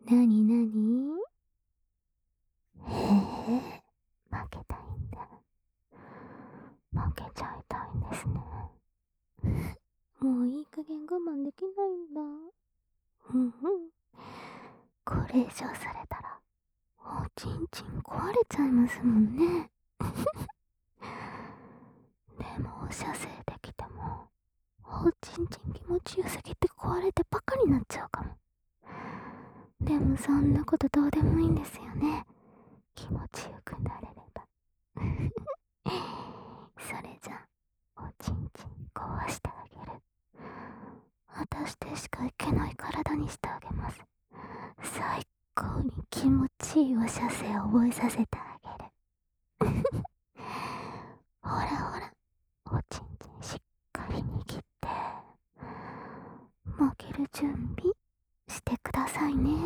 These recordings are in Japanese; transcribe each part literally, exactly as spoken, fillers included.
なになに？へえ、負けたいんだ。負けちゃいたいんですね。もういい加減我慢できないんだ。ふんふん。これ以上されたら、おちんちん壊れちゃいますもんね。でもお射精できても、おちんちん気持ちよすぎて壊れてバカになっちゃうかも。でもそんなことどうでもいいんですよね。気持ちよくなれれば。それじゃ、おちんちん壊してあげる。私でしかいけない体にしてあげます。最高に気持ちいいお射精を覚えさせてあげる。ほらほら、おちんちんしっかり握って、負ける準備してくださいね。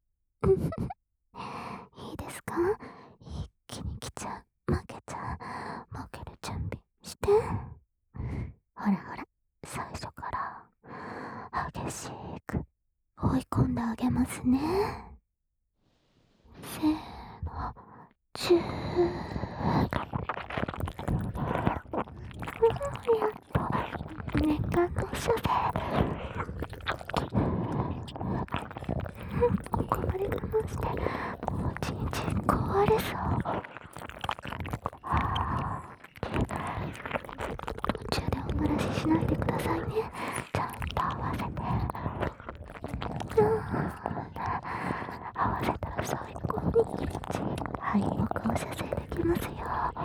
いいですか？一気に来ちゃう。負けちゃう。負ける準備して。ほらほら、最初から激しく追い込んであげますね。せーの、チュー。やっと念願の射精。ここまで我慢して、おちんちん壊れそう。途中でお漏らししないでくださいね。ちゃんと合わせて。合わせたら最高に気持ちいい背木を射精できますよ。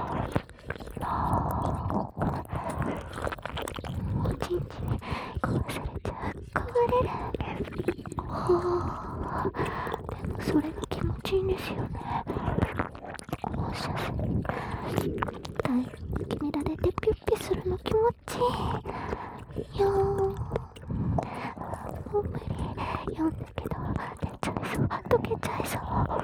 おちんちん壊されちゃう。壊れる。ほー。でもそれが気持ちいいんですよね。お射精タイム決められてピュッピュするの気持ちいいよー。もう無理。読んだけど出ちゃいそう。溶けちゃいそう。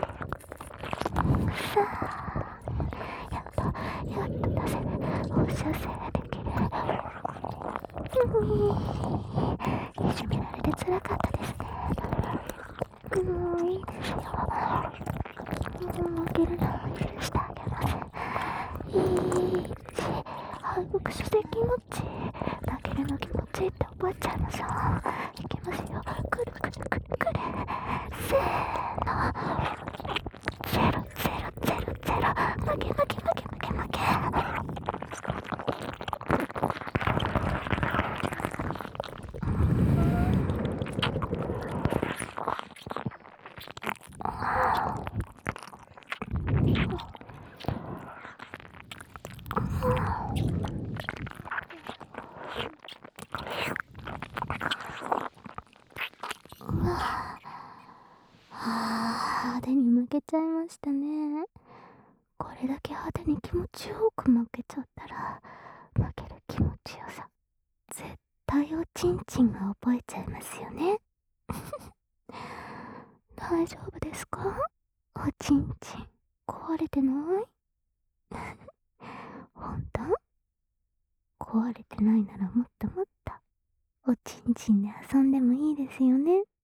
さあ、やっとやっと出せる。お射精できる。ういいじめられてつらかったですね。もういいですよ。もう負けるのも許してあげます。いいち、背北して気持ちいい。負けるの気持ちいいって覚えちゃいましょう。いきますよ。くるくるくるくる。せーの。ゼロゼロゼロゼロ。負け負け負け負け負け。派手に負けちゃいましたね。これだけ派手に気持ちよく負けちゃったら、負ける気持ちよさ絶対おちんちんが覚えちゃいますよね。大丈夫ですか？おちんちん壊れてない？ほんと？壊れてないならもっともっとおちんちんで遊んでもいいですよね。